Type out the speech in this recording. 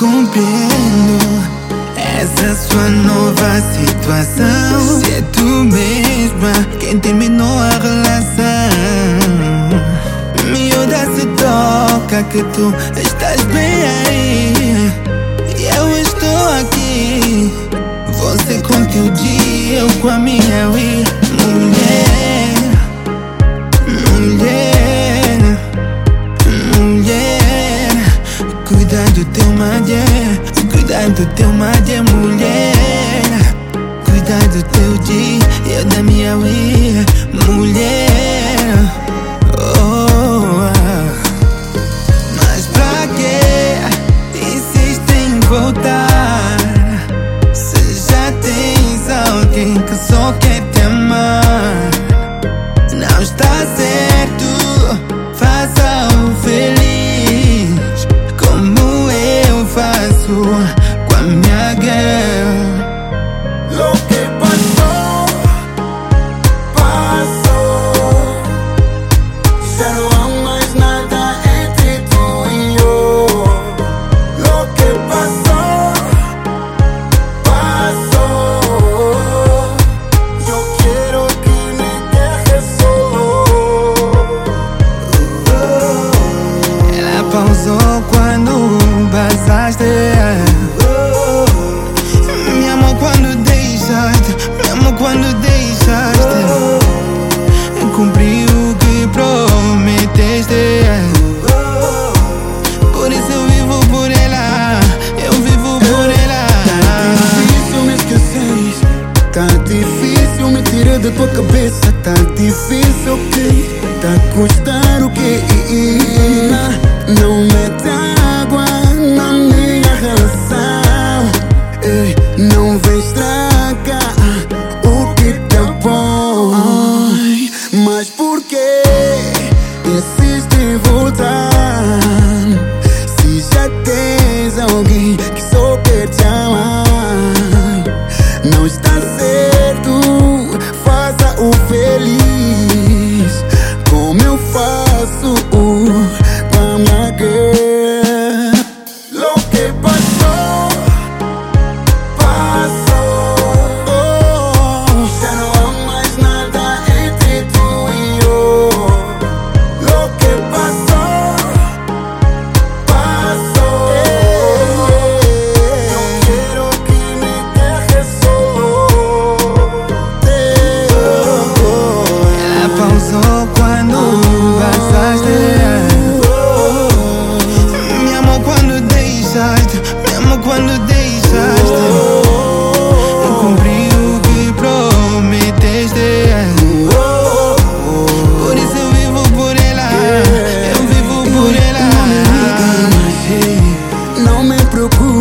compreendo essa sua nova situação. Se é tu mesma quem terminou a relação, miúda, se toca que tu estás bem aí e eu estou aqui. Você com teu dia, eu com a minha Wii. Mulher, mulher, mulher, cuida do teu madé, cuida do teu madé, mulher. Cuida do teu dia, eu da minha Wii. Mulher, oh, mas pra que insiste em voltar? Se já tens alguém que só quer te amar, não está certo, faça-o feliz, como eu faço com a minha girl. Lo que pasó, pasó. Ya no hay más nada entre tú y yo. Lo que pasó, pasó. Yo quiero que me dejes solo. Ela pausou quando passaste. Me amou quando deixaste, me amou quando deixaste. Cumpri o que prometeste. Por isso eu vivo por ela, eu vivo por ela. Tá difícil me esquecer, tá difícil me tirar da tua cabeça. Tá difícil, ok, tá a custar o quê? Não mete água na minha relação. Ei, não vem estragar o que tá bom. Ai, mas por que insiste em voltar? Se já tens alguém que só quer te amar, não está certo, faça-o feliz, como eu faço com a minha girl. Lo que pasó, pasó. Ya no hay más nada entre tú y yo. Lo que pasó, pasó. Yo quiero que me dejes solo. Ela pausou quando passaste. Me amou quando deixaste, me amou quando deixaste. Cumpri o que prometeste. Por isso eu vivo por ela, eu vivo por ela. Não me preocupe.